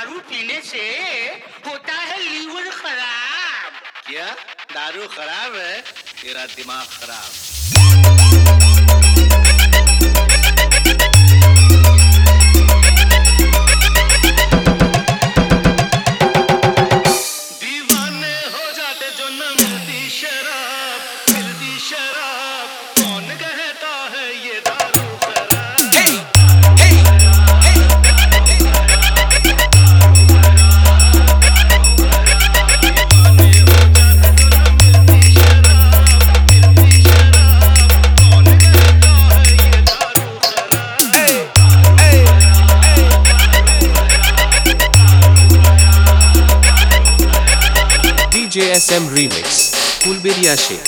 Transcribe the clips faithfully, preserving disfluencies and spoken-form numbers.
दारू पीने से होता है लीवर खराब। क्या दारू खराब है? तेरा दिमाग खराब। दीवाने हो जाते जो न मिलती शराब, मिलती शराब, कौन कहता है ये दारू खराब? hey, hey, hey, D J S M Remix, Kulberia Sheikh.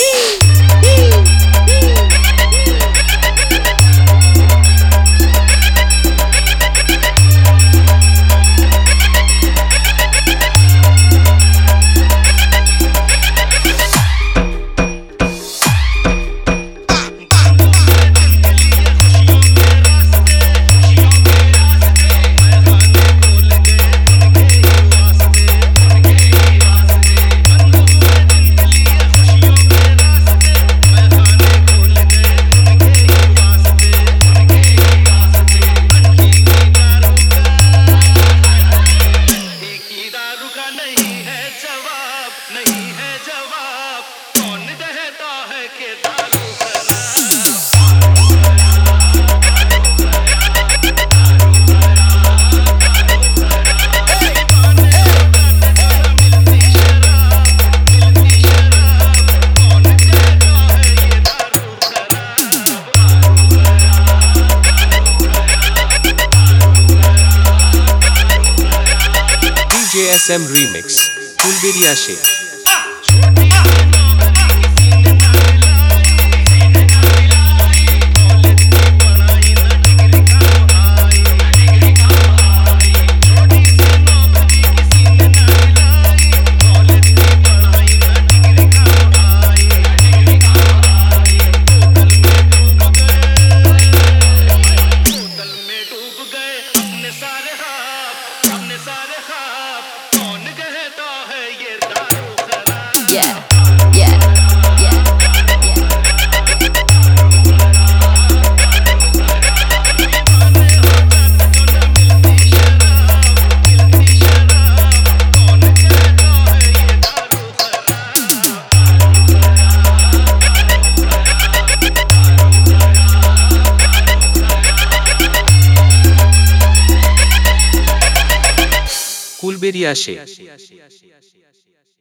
D J S M Remix, Kulberia Sheikh. Kulberia Sheikh.